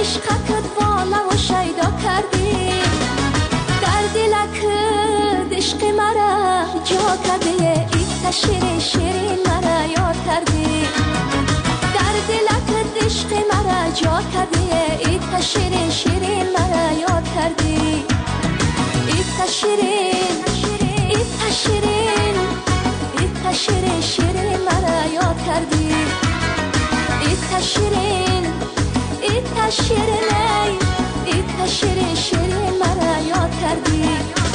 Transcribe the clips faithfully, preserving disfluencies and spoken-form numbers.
عشقت والا و شیدا کردی در دلک عشق مرا جا کردی ایت شیرین شیرین مرا یاد کردی در دلک عشق مرا جا کردی ایت شیرین شیرین مرا یاد کردی ایت شیرین ایت شیرین ایت شیرین شیرین مرا یاد کردی ایت شیرین ایت شیرین ایت شیرین شیرین مرا یاد کردی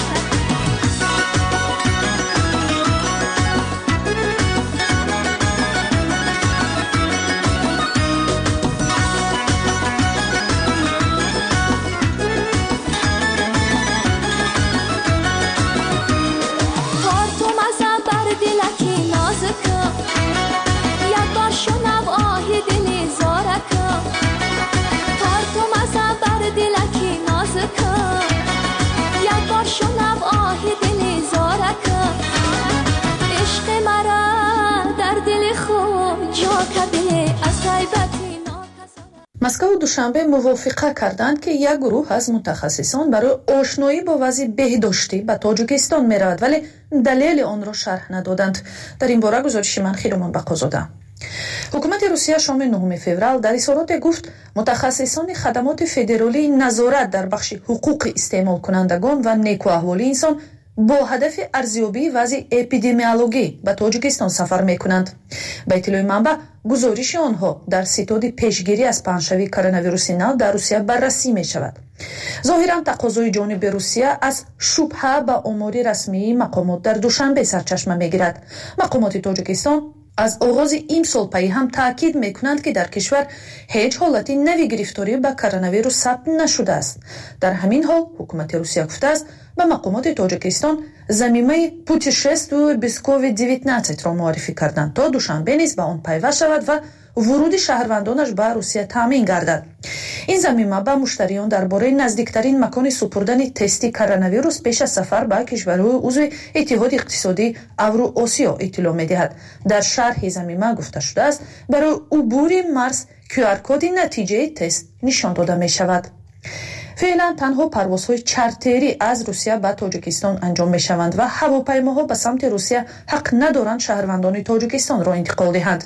مسکو دوشنبه موافقه کردند که یک گروه از متخصصان برای آشنایی با وضع بهداشتی به تاجیکستان میرود، ولی دلیل آن را شرح ندادند. در این باره گزارش من خیرمان بقازاده. حکومت روسیه شام نهم فوریه در اظهارات گفت متخصصان خدمات فدرالی نظارت در بخش حقوق استعمال کنندگان و نیکواحوالی انسان با هدف ارزیابی وضع اپیدمیولوژی به تاجیکستان سفر میکنند. به اطلاع منبع گزارش آنها در ستاد پیشگیری از پنجشنبه کرونا ویروس نو در روسیه بررسی می شود. ظاهرا تقاضای جانب روسیه از شبهه به آمار رسمی مقامات در دوشنبه سرچشمه می گیرد. مقامات تاجیکستان از آغاز این سال پی هم تاکید می کنند که در کشور هیچ حالت نوی گرفتاری به کرونا ویروس ثبت نشده است. در همین حال حکومت روسیه گفته است به مقامات تاجیکستان زمینه پوتشستو без کووید نوزده را معرفی کردند تا دوشنبه نیز به آن پیوست شود و ورود شهروندانش به روسیه تامین گردد. این زمینه به مشتریان درباره نزدیکترین مکان سپردن تستی کرونا ویروس پیش از سفر به کشورهای عضو اتحاد اقتصادی اورو آسیا اطلاع می‌دهد. در شرح زمینه گفته شده است برای عبور مرز کیو آر کد نتیجه تست نشان داده می شود. فعلا تنها پروازهای چارتری از روسیه به تاجیکستان انجام می شوند و هواپیماها به سمت روسیه حق ندارند شهروندان تاجیکستان را انتقال دهند.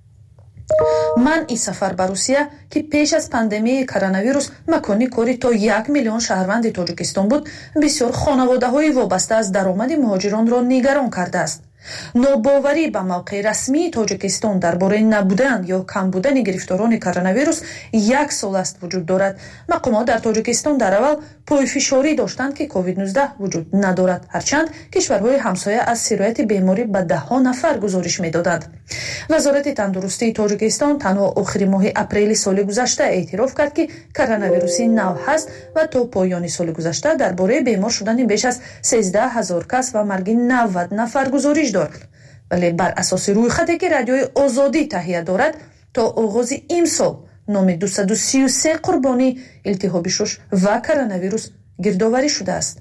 من این سفر به روسیه که پیش از پاندمی کرونا ویروس مکانی کاری تا یک میلیون شهروند تاجیکستان بود، بسیار خانواده های وابسته از درآمد مهاجران را نگران کرده است. ناباوری به موقع رسمی تاجیکستان درباره نبودن یا کم بودن گرفتاران کرونا ویروس یک سال است وجود دارد. مقامات در تاجیکستان در اول پایفشاری داشتند که کووید نوزده وجود ندارد، هرچند کشورهای همسایه از سرایت بیماری به ده ها نفر گزارش میدادند. وزارت تندرستی تاجیکستان تنها آخر ماه اپریل سال گذشته اعتراف کرد که کرونا ویروس نو هست و تا پایان سال گذشته درباره بیمار شدن بیش از سیزده هزار کس و مرگ نود نفر گزارش دارد. ولی بر اساس رویخطی که رادیوی آزادی تهیه دارد تا آغاز این سال نام دویست و سی و سه قربانی التهاب شش و کرونا ویروس گردآوری شده است.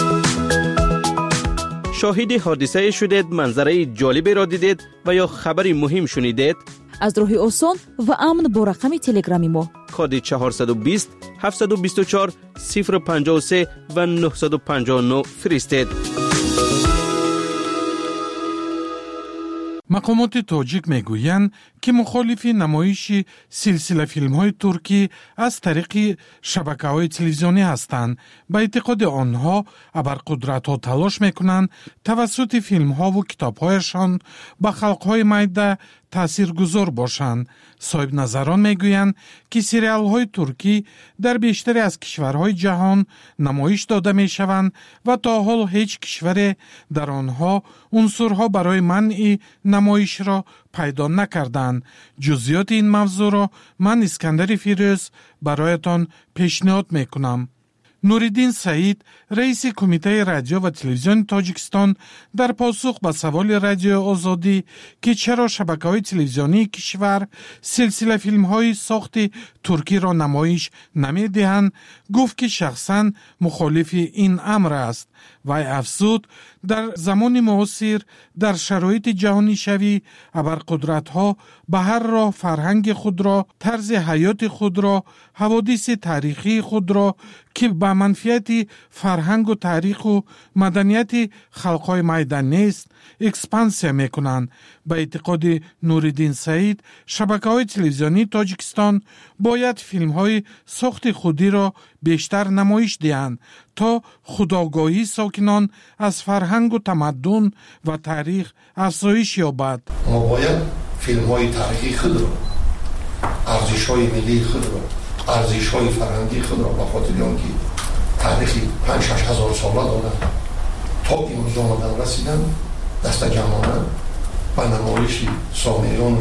شاهد حادثه شدید، منظره جالبی را دیدید و یا خبری مهم شنیدید؟ از راه آسان و امن با رقم تلگرامی ما کد چهارصد و بیست هفتصد و بیست و چهار صفر و پنجاه و سه و نهصد و پنجاه و نه فرستید. مقامات تاجیک میگویند که مخالف نمایش سلسله فیلم‌های ترکی از طریق شبکه‌های تلویزیونی هستند. به اعتقاد آنها ابرقدرت‌ها تلاش میکنند توسط فیلم‌ها و کتاب‌هایشان به خلق‌های مایده تاثیرگذار باشند. صاحب نظران میگویند که سریال‌های ترکی در بیشتری از کشورهای جهان نمایش داده میشوند و تا حال هیچ کشور در آنها عنصرها برای منع نمایش را پیدا نکردند. جزئیات این موضوع را من اسکندر فیروز برایتان پیشنهاد میکنم. نوریدین سعید رئیس کمیته رادیو و تلویزیون تاجیکستان در پاسخ به سوال رادیو آزادی که چرا شبکه‌های تلویزیونی کشور سلسله فیلم‌های ساخت ترکی را نمایش نمی‌دهند گفت که شخصاً مخالف این امر است و افزود در زمان معاصر در شرایط جهانی شوی ابرقدرت‌ها به هر راه فرهنگ خود را، طرز حیات خود را، حوادث تاریخی خود را که به منفعت فرهنگ و تاریخ و مدنیت خلق‌های میدانی است اکسپانسیا می‌کنند. به اعتقاد نوریدین سعید شبکه‌های تلویزیونی تاجیکستان باید فیلم‌های ساخت خودی را بیشتر نمایش دهند تا خودآگاهی ساکنان از فرهنگ و تمدن و تاریخ افزایش یابد. ما باید فیلم‌های تاریخی خود را، ارزش‌های ملی خود را، ارزش‌های فرهنگی خود را به خاطر آنکه تاریخی پنج شش هزار ساله دارند تا امروز آمدن رسیدن دست جمعانه به نمایش سامعین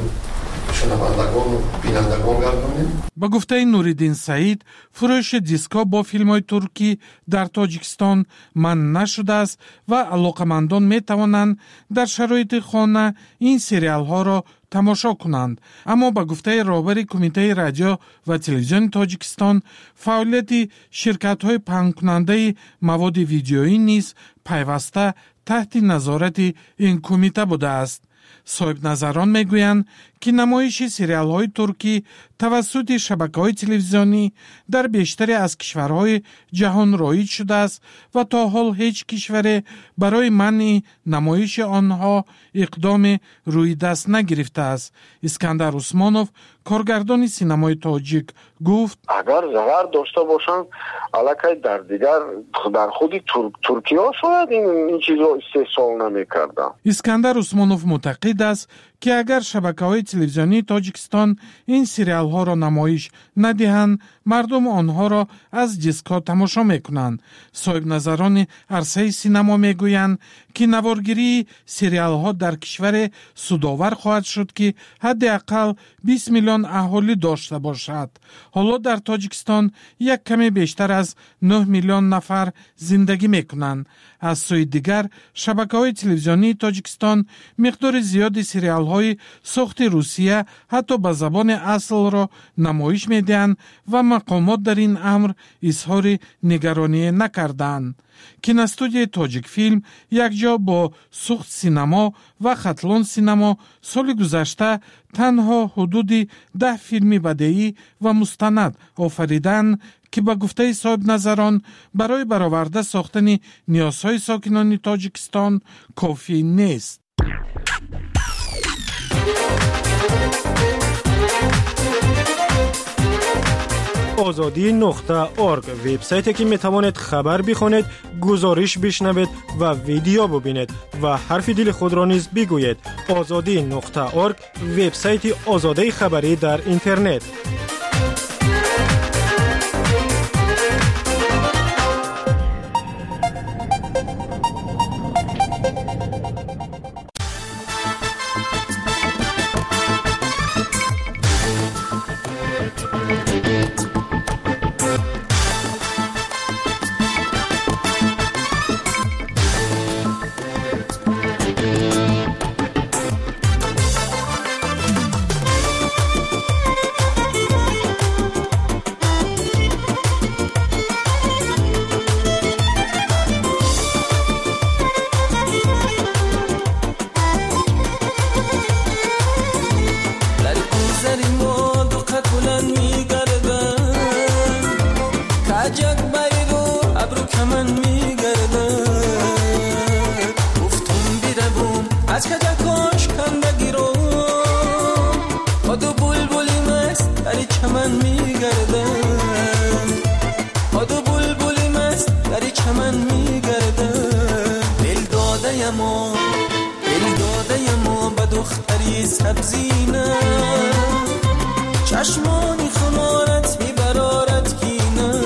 شنوندگان و بینندگان گردانیم. با گفته نوریدین سعید فروش دیسکا با فیلم های ترکی در تاجیکستان منع نشده است و علاقمندان می توانند در شرایط خانه این سریال ها را تماشا کنند. اما با گفته رهبر کمیته رادیو و تلویزیون تاجیکستان فعالیت شرکت های پخش کننده مواد ویدیویی نیز پیوسته تحت نظارت این کمیته بوده است. صاحب نظران میگویند که نمایش سریال های ترکی توسط شبکه های تلویزیونی در بیشتری از کشورهای جهان رایج شده است و تا حال هیچ کشوری برای منع نمایش آنها اقدام روی دست نگرفته است. اسکندر عثمانوف کارگردان سینمای تاجیک گفت اگر ضرر داشته باشند الکی در دیگر در خود تر... ترکیه شاید این, این چیز رو استحصال نمی‌کردند. اسکندر عثمانوف معتقد است که اگر شبکه‌های تلویزیونی تاجیکستان این سریال ها را نمایش ندهند مردم آنها را از دیسکا تماشا میکنند. صاحب نظران عرصه سینما میگویند که نوارگیری سریال ها در کشور سودآور خواهد شد که حداقل بیست میلیون اهالی داشته باشد. حالا در تاجیکستان یک کمی بیشتر از نه میلیون نفر زندگی میکنند. از سوی دیگر شبکه‌های تلویزیونی تاجیکستان مقدار زیادی سریال های ساخت روسیه حتی به زبان اصل را نمایش میدهند و مقامات در این امر اظهار نگرانی نکردند. کینوستودیوی تاجیک فیلم یک جا با سوخت سینما و خطلان سینما سال گذشته تنها حدود ده فیلم بدیعی و مستند آفریدند که با گفته صاحب نظران برای برآورده ساختن نیازهای ساکنان تاجیکستان کافی نیست. آزادی نقطه ارگ وبسایتی که می توانید خبر بخونید، گزارش بشنوید و ویدیو ببینید و حرف دل خود را نیز بگویید. آزادی نقطه ارگ وبسایت آزادی خبری در اینترنت. چشمانی خمارت میبرارت کینه،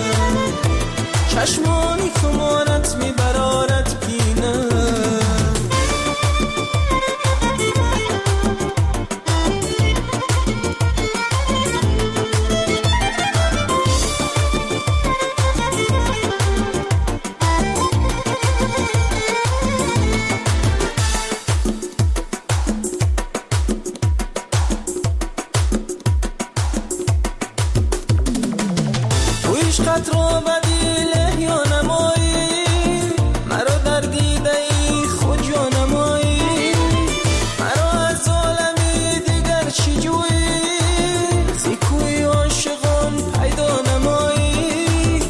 چشمانی خمارت میبرارت کینه. عشقت رو بدیله یا نمایی مرا در دیده ای خود یا نمایی مرا از عالمی دیگر چی جویی زیکوی عاشقان پیدا نمایی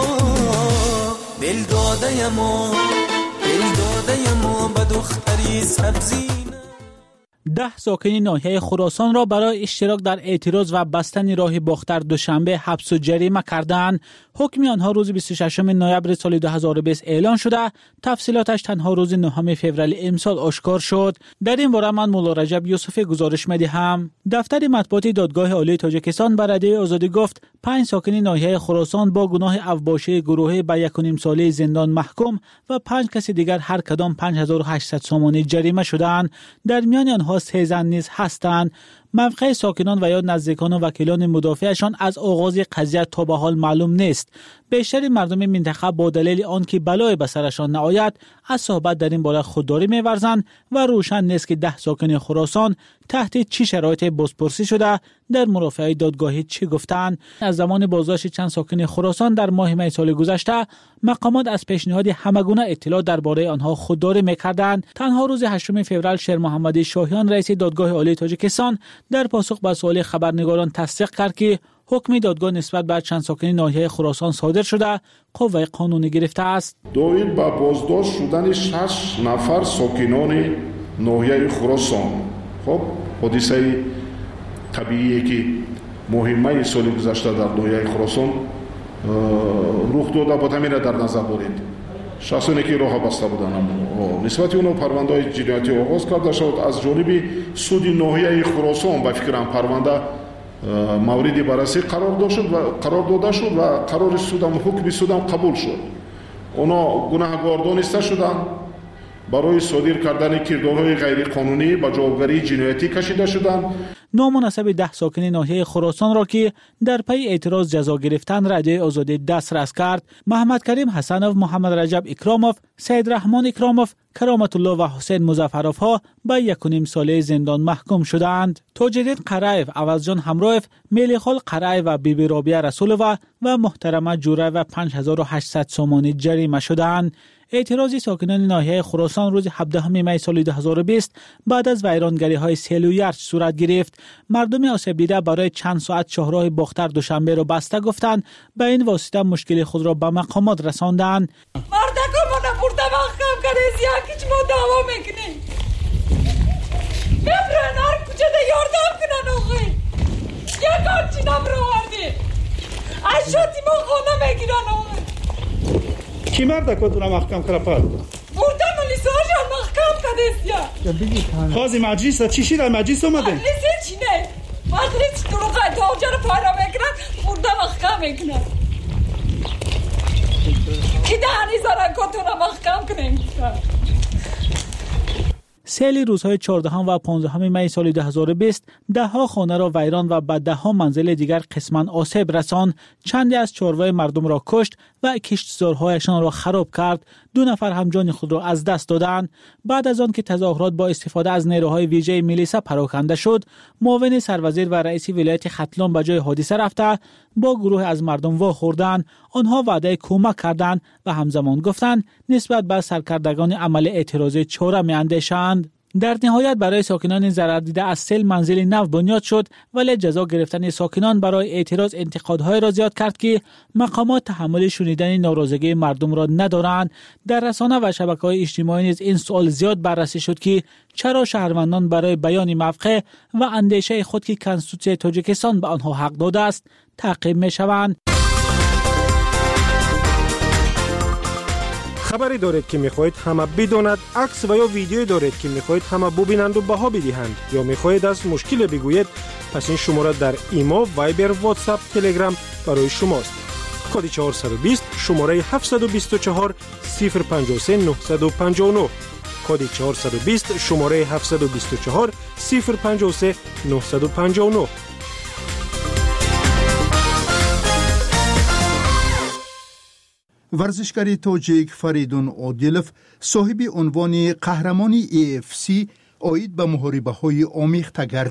آه دل داده یما دل داده یما به دختری سبزی. ده ساکن ناحیه خراسان را برای اشتراک در اعتراض و بستن راه باختر دوشنبه حبس و جریمه کردند. حکم آنها روز بیست و ششم نوامبر سال دو هزار و بیست اعلان شده. تفصیلاتش تنها روز نهم فوریه امسال آشکار شد. در این باره من مولا رجب یوسف گزارش می‌دهم. دفتر مطبوعاتی دادگاه عالی تاجیکستان بر عده آزادی گفت پنج ساکن ناحیه خراسان با گناه اوباشی گروهی به یک و نیم ساله زندان محکوم و پنج کس دیگر هر کدام پنج هزار و هشتصد سومانی جریمه شدند. در میان آنها سه زن نیز هستند. موقع ساکنان و یا نزدیکان و وکیلان مدافعشان از آغاز قضیه تا به حال معلوم نیست. بیشتر مردم منطقه با دلیل آنکه بلای به سرشان نآید از صحبت در این باره خودداری می‌ورزند و روشن نیست که ده ساکن خراسان تحت چه شرایطی بازپرسی شده در مرافعه دادگاهی چی گفتند. از زمان بازداشت چند ساکن خراسان در ماه می سال گذشته مقامات از پیشنهاد همگونه اطلاع درباره آنها خودداری می‌کردند. تنها روز هشتم فوریه شیر محمد شاهیان رئیس دادگاه عالی تاجیکستان در پاسخ به سوال خبرنگاران تصدیق کرد که حکم دادگاه نسبت به چند ساکن ناحیه خراسان صادر شده قوه قانونی گرفته است. دویل با بازداشت شدن شش نفر ساکنان ناحیه خراسان. خب حادثه طبیعی که مهمه سال گذشته در ناحیه خراسان رخ داده بود همین در نظر دارید. شخصانی که راه بسته بودند نسبت اونها پرونده‌های جنایتی آغاز کرده شد از جانب سود ناحیه خراسان. به فکرم پرونده موردی بررسی قرار داده شد و قرار داده شد و قرار سودم حکم سودم قبول شد. اونا گناهکار دانسته شدند برای صادر کردن کردارهای غیر قانونی به جوابگری جنایتی کشیده شدند. نامناسب ده ساکن ناحیه خراسان را که در پی اعتراض جزا گرفتن رده آزادی دسترس کرد. محمد کریم حسنوف، محمد رجب اکراموف، سید رحمان اکراموف، کرامت الله و حسین مظفرов ها به یک و نیم ساله زندان محکوم شدند. تاج‌الدین قرائف، عوضجان همرایف، میلیخال قرائف و بیبی رابعه رسولووا و محترمه جوره و پنج هزار و هشتصد سومانی جریمه شدند. اعتراضی ساکنان ناحیه خراسان روز هفدهم می سال دو هزار و بیست بعد از ویرانگری های سیل و یرچ صورت گرفت. مردم آسیب دیده برای چند ساعت شاهراه باختر دوشنبه را بسته گفتند. به این واسطه مشکل خود را به مقامات رساندند. مردکو ما نبرده محکم کنه زیاکی چی ما دعوا میکنیم ببرن هر کجا ده یاردم کنن آخی یک آنچی نبرو وردی از شاتی ما خانه میگیرن آخی کی مردکو تو را محکم کرده پر؟ بردم لیساج را محکم کنه زیا خازی مجلس چی شید در مجلس اومده؟ مجلس چی نه مجلس دروغه داوجه رو پایلا میکنن بردم محکم میکنن کی دهنی زارن کتون را محکم کنیم. سیل روزهای چهاردهم و پانزدهم می سال دو هزار و بیست ده ها خانه را ویران و به ده ها منزل دیگر قسماً آسیب رساند. چندی از چهارراه مردم را کشت و کشتزارهایشان را خراب کرد. دو نفر هم جان خود را از دست دادند. بعد از آن که تظاهرات با استفاده از نیروهای ویژه میلیسا پراکنده شد، معاون سروزیر و رئیس ولایت ختلان به جای حادثه رفته با گروه از مردم واخوردند. آنها وعده کمک کردند و همزمان گفتند نسبت به سرکردگان عمل اعتراضی چاره می‌اندیشند. در نهایت برای ساکنان ضرر دیده از سیل منزل نو بنیاد شد، ولی جزا گرفتن ساکنان برای اعتراض انتقادهای را زیاد کرد که مقامات تحمل شنیدن ناراضگی مردم را ندارند. در رسانه و شبکه‌های اجتماعی نیز این سوال زیاد بررسی شد که چرا شهروندان برای بیان موقع و اندیشه خود که کنستیتوسیون تاجیکستان به آنها حق داده است تعقیب می‌شوند. خبری دارید که میخواهید همه بداند، عکس و یا ویدیویی دارید که میخواهید همه ببینند و بها بدهند، یا میخواهید از مشکل بگویید، پس این شماره در ایما، وایبر، واتساپ، تلگرام برای شماست. کد چهارصد و بیست شماره هفتصد و بیست و چهار صفر پنجاه و سه نهصد و پنجاه و نه. کد چهارصد و بیست شماره هفتصد و بیست و چهار صفر پنجاه و سه نهصد و پنجاه و نه. ورزشکار تاجیک فریدون عادلوف صاحب عنوان قهرمانی ای اف سی عاید به محاربه‌های آمیخته گردید.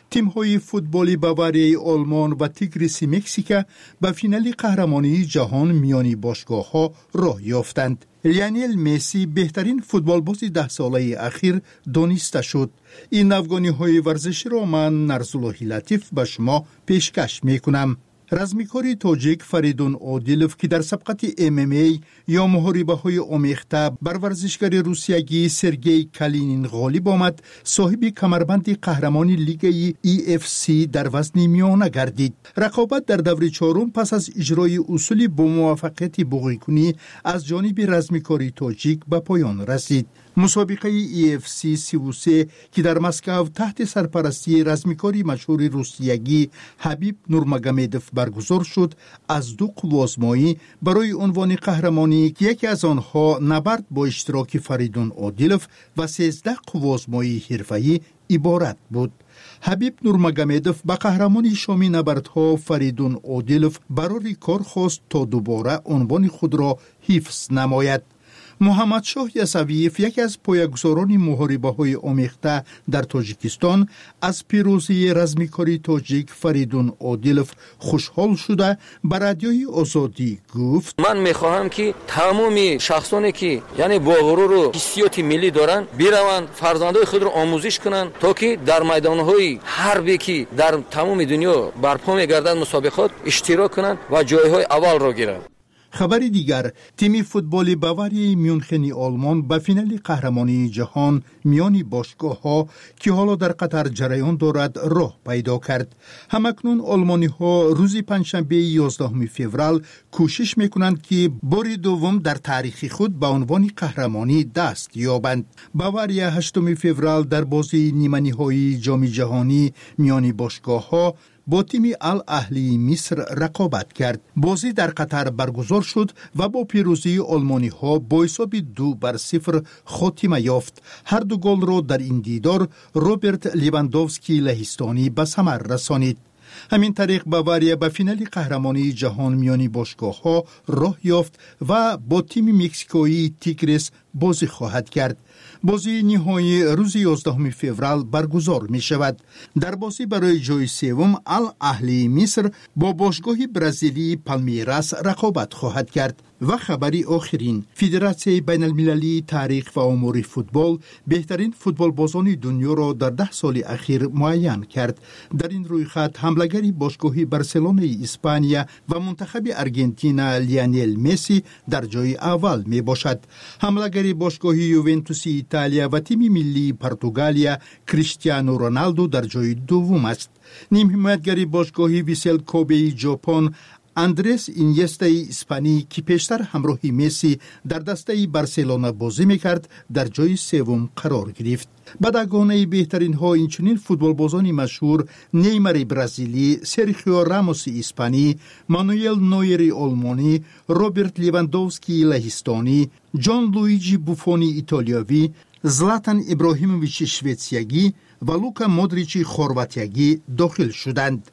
تیم‌های فوتبالی باواریای آلمان و تیگریس مکزیک به فینال قهرمانی جهان میانی باشگاه‌ها راه یافتند. لیونل مسی بهترین فوتبالباز ده ساله اخیر دانسته شد. این افغانی‌های ورزشی را من نرزاللهی لطیف به شما پیشکش می‌کنم. رزمیکاری تاجیک فریدون عادلوف که در سبقت ام ام ای یا محاربه های آمیخته بر ورزشکار روسیایی سرگئی کالینین غالب آمد، صاحب کمربند قهرمان لیگ ای اف سی در وزن میانه گردید. رقابت در دور چهارم پس از اجرای اصولی با موفقیت بوقی‌کنی از جانب رزمیکاری تاجیک به پایان رسید. مسابقه ای اف سی سی و سه که در مسکو تحت سرپرستی رزمیکاری مشهور روسیایی حبیب نورمگامدوف برگزار شد، از دو قوازمایی برای عنوان قهرمانی که یکی از آنها نبرد با اشتراک فریدون عادلوف و سیزده قوازمایی حرفه‌ای عبارت بود. حبیب نورمگامدوف با قهرمانی شامی نبردها فریدون عادلوف برای کار خواست تا دوباره عنوان خود را حفظ نماید. محمد شاه یسویف، یکی از پایه‌گذاران محاربه‌های آمیخته در تاجیکستان، از پیروزی رزمیکاری تاجیک فریدون عادلوف خوشحال شده به رادیوی آزادی گفت: من میخواهم که تمام شخصانی که یعنی با غرور و حسیات ملی دارن بیروند فرزندای خود را آموزش کنند تا که در میدان‌های حربی که در تمام دنیا برپا می‌گردند مسابقات اشتراک کنند و جایهای اول را گیرند. خبر دیگر، تیم فوتبال باواری میونخنی آلمان به فینال قهرمانی جهان میانی باشگاه‌ها که حالا در قطر جریان دارد راه پیدا کرد. همکنون آلمانی ها روز پنجشنبه یازدهم فوریه کوشش میکنند که بار دوم در تاریخ خود به عنوان قهرمانی دست یابند. باواریا هشتم فوریه در بازی نیمه نهایی جام جهانی میانی باشگاه‌ها با تیم الاهلی مصر رقابت کرد. بازی در قطر برگزار شد و با پیروزی آلمانی ها با حساب دو بر صفر خاتمه یافت. هر دو گل را در این دیدار روبرت لیواندوفسکی لهستانی به ثمر رسانید. همین طریق باواریا به فینال قهرمانی جهان میانی باشگاه‌ها راه یافت و با تیم مکزیکویی تیگریس بازی خواهد کرد. بازی نهایی روز یازدهم فوریه برگزار می شود. در بازی برای جای سوم الاهلی مصر با باشگاه برزیلی پالمیراس رقابت خواهد کرد. و خبری آخرین، فدراسیون بین المللی تاریخ و امور فوتبال بهترین فوتبال بازان دنیا را در ده سال اخیر معین کرد. در این رویخط حمله‌گری باشگاه برسلونه اسپانیا و منتخب ارژانتین لیونل مسی در جای اول می باشد. حمله‌گری باشگاه یوونتوس ایتالیا و تیم ملی پرتغالیا کریستیانو رونالدو در جای دوم است. نیم حمایتگری باشگاه ویسل کوبه ژاپن اندرس اینیستا اسپانی که پیشتر همراه مسی در دسته بارسلونا بازی میکرد در جای سوم قرار گرفت. بدگانه بهترین ها اینچنین فوتبال بازان مشهور نیمار برزیلی، سرخیو راموس اسپانی، مانوئل نویر آلمانی، روبرت لیواندوفسکی لهستانی، جان لویجی بوفونی ایتالیایی، زلاتان ابراهیموویچ شویتسیایی و لوکا مودریچ خرواتیایی داخل شدند.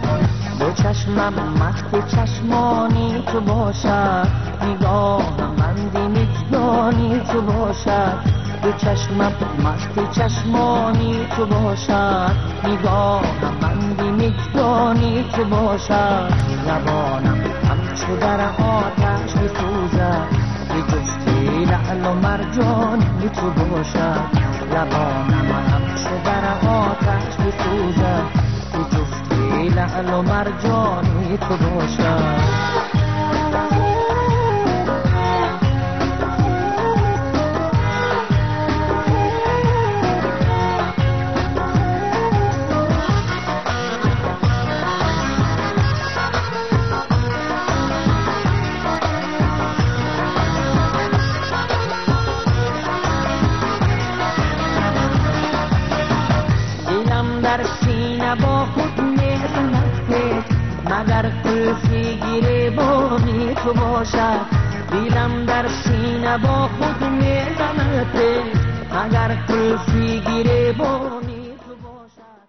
دو چشمم مست چشمانی تو باشد، نگاه من میدانی تو باشد. دو چشمم مست چشمانی تو باشد، نگاه من میدانی تو باشد. لبانم همچو در آتش میسوزد، به جستی لعل و مرجانی تو باشد. لبانم همچو در آتش میسوزد، به جستی لعل و مرجانی تو باشد. در سینه با خود میزند مگر قلفی گریبانی تو باشد. دیلم در سینه با خود میزند مگر قلفی گریبانی تو باشد.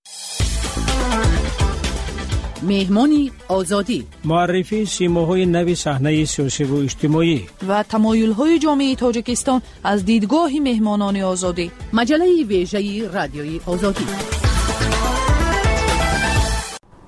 مهمانی آزادی، معرفی سیماهای نوی صحنه سیاسی و اجتماعی و تمایل‌های جامعه تاجیکستان از دیدگاه مهمانان آزادی. مجله ویژه رادیوی آزادی.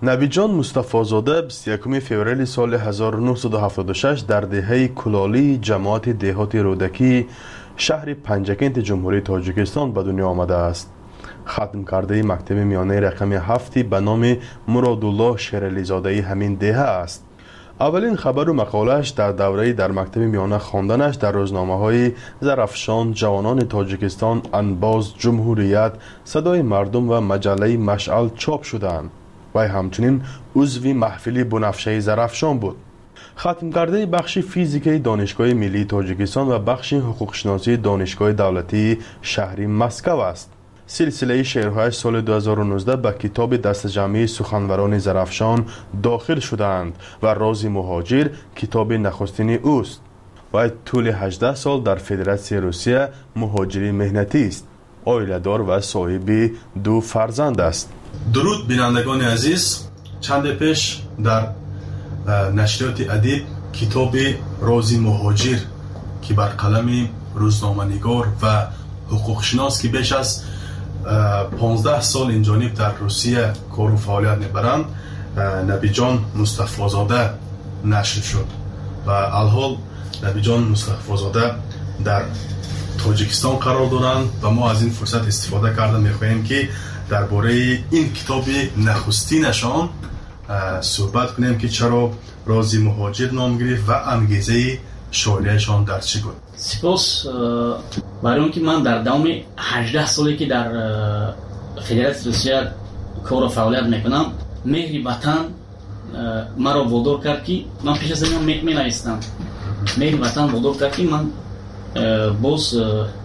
نبیجان مصطفی‌زاده بیست و یکم فوریه سال هزار و نهصد و هفتاد و شش در دهه کلالی جماعت دهات رودکی شهر پنجکент جمهوری تاجیکستان به دنیا آمده است. ختم کرده مکتب میانه رقم هفتی به نام مرادالله شیرعلی زاده همین دهه است. اولین خبر و مقالش در دوره در مکتب میانه خواندنش در روزنامه های زرافشان، جوانان تاجیکستان، انباز، جمهوریت، صدای مردم و مجله مشعل چاپ شدند. وی همچنین عضو محفل بنفشه زرافشان بود. ختم کرده بخش فیزیکی دانشگاه ملی تاجیکستان و بخش حقوق شناسی دانشگاه دولتی شهری مسکو است. سلسله شعرهای سال دو هزار و نوزده به کتاب دست جمعی سخنوران زرافشان داخل شدند و راز مهاجر کتاب نخستین اوست. و طول هجده سال در فدراسیون روسیه مهاجری مهنتی است. عائله‌دار و صاحب دو فرزند است. درود بینندگان عزیز، چند پیش در نشریات ادب کتاب راز مهاجر که بر قلم روزنامه‌نگار و حقوق شناس که بیش از پانزده سال این جانب در روسیه کار و فعالیت میبرند نبیجان مصطفی‌زاده نشر شد و الحال نبیجان مصطفی‌زاده در تاجیکستان قرار دارند و ما از این فرصت استفاده کرده میخواهیم که درباره این کتاب نخستینشان صحبت کنیم که چرا راز مهاجر نام گرفت و انگیزه شاعریشان در چی بود. سپاس برای اون که من در دوام هجده سالی که در فدراسیون روسیه کار و فعالیت میکنم، مهر وطن مرا وادار کرد که من پیش از این می نویسیدم. مهر وطن وادار کرد که من باز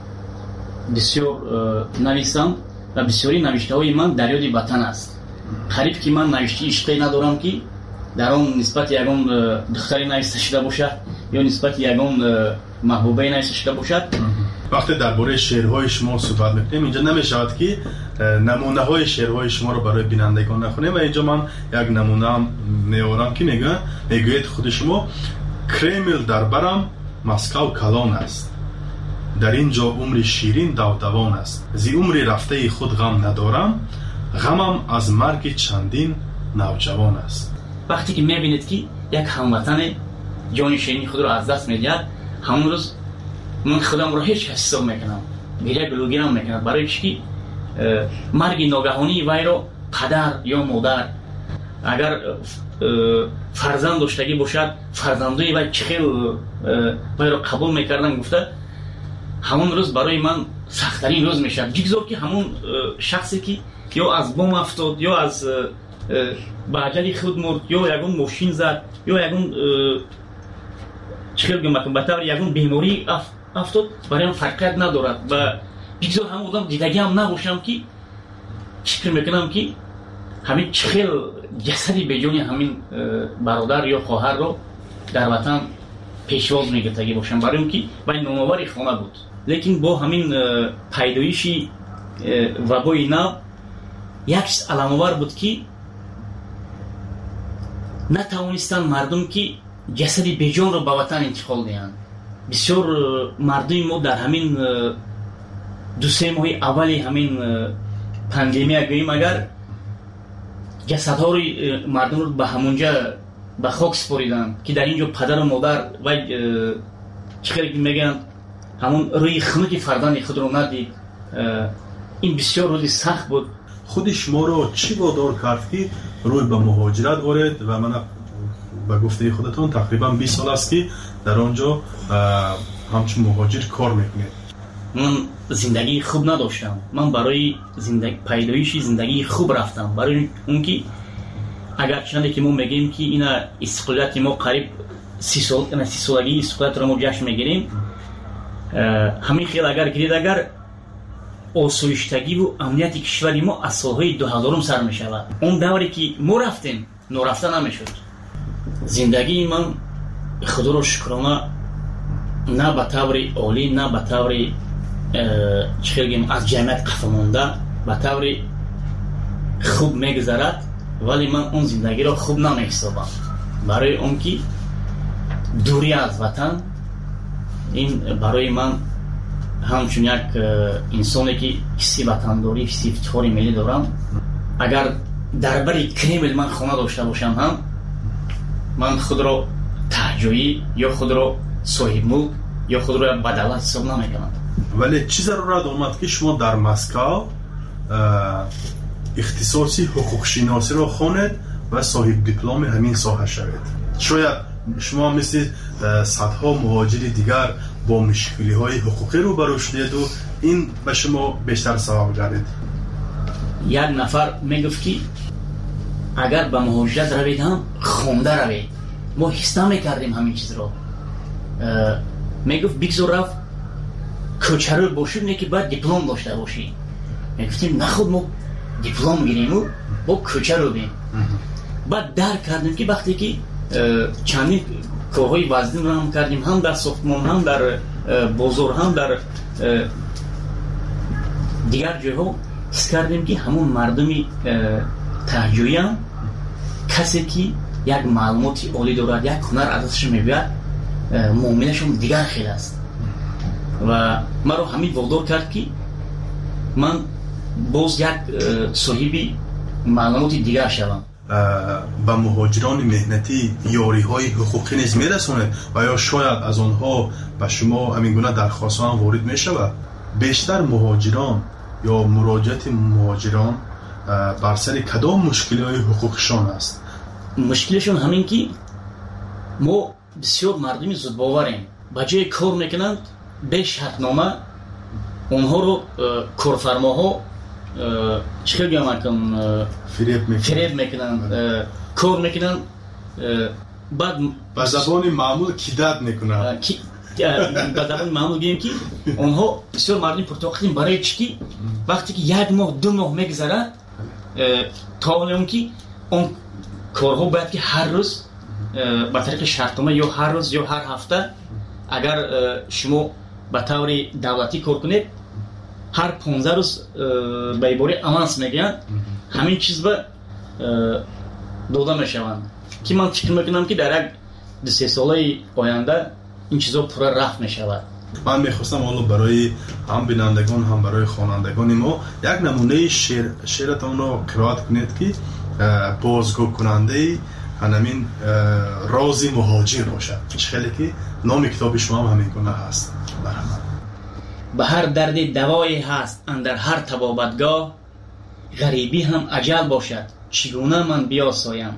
بسیار نویسم و بسیاری نوشته های من در یاد وطن است. قریب که من نوشته عشقی ندارم که در آن نسبت یگان دختری نوشته شده باشد یا نسبت یگان محبوبه نوشته شده باشد. وقتی درباره شعرهای شما صحبت میکنیم اینجا نمیشود که نمونه های شعرهای شما رو برای بینندگان نخونیم و اینجا من یک نمونه هم میارم که میگه میگوید خود شما کرمل در برم مسکو کلان است، در اینجا عمر شیرین دودوان است، زی عمر رفته خود غم ندارم، غمم از مرگ چندین نوجوان است. وقتی که میبینید که یک هموطن جان شیرین خود رو از دست میدهد، همون روز من خودم رو هیچ حساب میکنم، گریه گلوگیرم میکنم، برای چی مرگ ناگهانی وی رو پدر یا مادر اگر فرزند داشتگی باشد فرزندوی وی چخیل وی رو قبول میکردن گفته همون روز برای من سخت‌ترین روز میشد. بگذار که همون شخصی که یا از بم افتاد یا از به اجل خود مرد یا یگون ماشین زد یا یگون چخیل گمکن بطور یگون بیماری افتاد برای من فرقیت ندارد و بگذار همون آدم دیدگی هم نباشم که فکر میکنم که همین چخیل جسدی به جون همین برادر یا خواهر رو در وطن پیشواز میگتگی باشم، برای اون که باید نامآوری خانه بود. لیکن با همین پیدایشی وبای نو یک چیز علام‌آور بود که نتوانستن مردم که جسدی بیجان رو به وطن انتقال دهند. بسیار مردم ما در همین دو سه ماه اولی همین پاندمی گوییم اگر جسدها رو مردم رو به همونجا به خاک سپاریدن که در اینجا پدر و مادر و چخیلی که میگن همون روی خنک فرزند خود رو ندید. این بسیار روزی سخت بود. خود شما رو چی وادار کرد که روی به مهاجرت وارد و من به گفته خودتون تقریبا بیست سال است که در آنجا همچون مهاجر کار میکنید؟ من زندگی خوب نداشتم. من برای زندگی پیدایشی زندگی خوب رفتم، برای اون که اگر چنده که ما میگیم که اینا استقلالیت ما قریب سی سال اینا سی سالگی استقلالیت رو ما جشن میگیریم، همین خیلی اگر گرید اگر آسایشتگی و امنیت کشوری ما از سالهای دو هزارم سر میشود. اون دوری که ما رفتیم نورفته نمیشد. زندگی من خدا رو شکرانه نه به طور عالی نه به طور چه بگیم از جمعیت قفل مانده به طور خوب میگذرد، ولی من اون زندگی را خوب نمیحسابم، برای اون که دوری از وطن این برای من همچون یک انسانی که حسی وطنداری حسی افتخار ملی دارم. اگر дар бари Кремл ман хона дошта бошам ҳам ман худро таҳҷоӣ ё худро соҳибмулк ё худро ба давлат ҳисоб намекунам. вале чӣ зарурат омад ки шумо дар Москав ихтисоси ҳуқуқшиносиро хонед ва соҳиб дипломи ҳамин соҳа шавед? шояд шумо мисли садҳо муҳоҷири дигар бо мушкилиҳои ҳуқуқӣ рӯбарӯ шудеду ин ба шумо бештар сабаб гардид. як нафар мегуфт ки агар ба муҳоҷират равед ҳам хонда равед. мо ҳис намекардем ҳамин чизро. мегуфт бигзор рафт кӯчарӯ бошед не ки бояд диплом дошта бошӣ. мегуфтем нахуд мо диплом гирему бо кӯчарӯ бем. баъд дарк кардем ки вақте ки чандин корҳои вазнинро ҳам кардем, ҳам дар сохтмон, ҳам дар бозор, ҳам дар дигар ҷойҳо, ҳис кардем ки ҳамон мардуми таҳҷоиам касе ки як маълумоти олӣ дорад, як ҳунар аз дасташ мебиёяд, муомилашон дигар хел аст. ва маро ҳамин водор кард ки ман боз як соҳиби маълумоти дигар шавам. ба муҳоҷирони меҳнатӣ ёриҳои ҳуқуқӣ низ мерасонед ва ё шояд аз онҳо ба шумо ҳамин гуна дархостҳоам ворид мешавад? бештар муҳоҷирон ё муроҷиати муҳоҷирон бар сари кадом мушкилиҳои ҳуқуқишон аст? мушкилашон ҳамин ки мо бисёр мардуми зудбоварем. ба ҷои кор мекунанд бе шартнома онҳоро корфармоҳо чӣ гӯям фиреб мекунанд, кор мекунанд, баъд ба забони маъмул кидат мекунанд. ба забони маъмул гӯем ки онҳо бисёр мардуми пуртоқатем барои чӣ ки вақте ки як моҳ ду моҳ мегзарад то он ки он корҳо бояд ки ҳар рӯз ба тариқи шартнома ё ҳар рӯз ё ҳар ҳафта агар шумо ба таври давлатӣ кор кунед ҳар понздаҳ рӯз ба ибори аванс мегӯянд, ҳамин чизба дода мешаванд ки ман фикр мекунам ки дар як ду се солаи оянда ин чизо пурра рафт мешавад. ман мехостам ҳоло барои ҳам бинандагон ҳам барои хонандагони мо як намунаи шеъратонро қироат кунед ки бозгӯкунандаи ҳанамин рози муҳоҷир бошад. хеле ки номи китоби шумо ҳам ҳамин гуна ҳаст. марҳамат. ба ҳар дарди давое ҳаст андар ҳар табобатгоҳ, ғарибӣ ҳам аҷал бошад чӣ гуна ман биёсоям.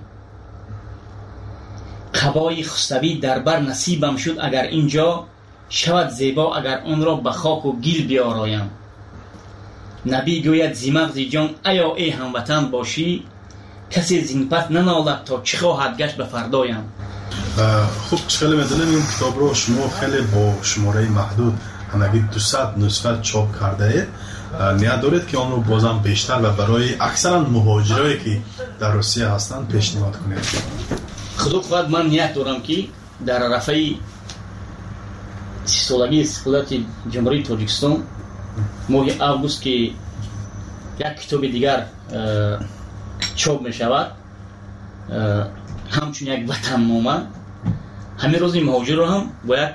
қабои хуставӣ дар бар насибам шуд агар ин ҷо, шавад зебо агар онро ба хоку гил биёроям. набӣ гӯяд зи мағзи ҷон аё э ҳамватан бошӣ, касе зин пас нанолад то чӣ хоҳад гашт ба фардоям. хуб хеле медонем ин китобро шумо хеле бо шумораи маҳдуд ҳамагӣ дусад нусха чоп кардаед. ният доред ки онро бозам бештар ва барои аксаран муҳоҷирое ки дар Русия ҳастанд пешниҳод кунед? худо хоҳад ман ният дорам ки дар арафаи сисолагии истиқлолияти ҷумҳурии Тоҷикистон моҳи август ки як китоби дигар чоп мешавад ҳамчун як ватаннома, ҳамин рӯзи муҳоҷирро ҳам бо як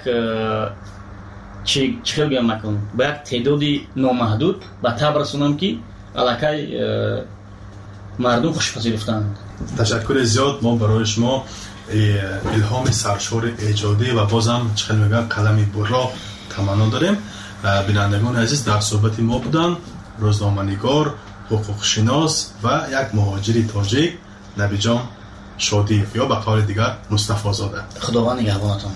чӣ гӯям макун бо як теъдоди номаҳдуд ба таб расонам ки аллакай мардум хушпазируфтанд. ташаккури зиёд. мо барои шумо илҳоми саршори эҷодӣ ва бозам чӣ хел мегӯям қалами бурро таманно дорем. бинандагони азиз, дар суҳбати мо буданд рӯзноманигор, ҳуқуқшинос ва як муҳоҷири тоҷик Набиҷон Шодиев ё ба қавли дигар Мустафозода. худованд нигаҳбонатон.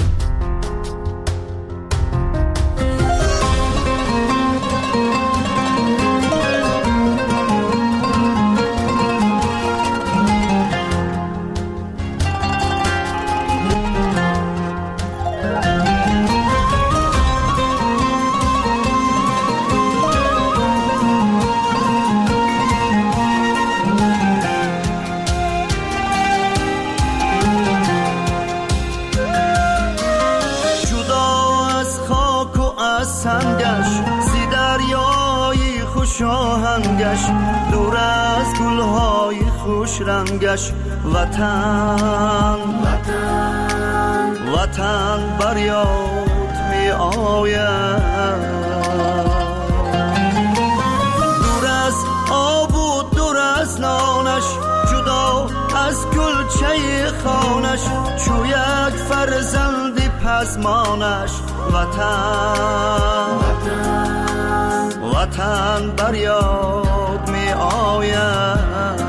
دور از گلهای خوش رنگش وطن وطن وطن بر یاد می آید. دور از آب و دور از نانش رزمانش وطن وطن بر یاد می آید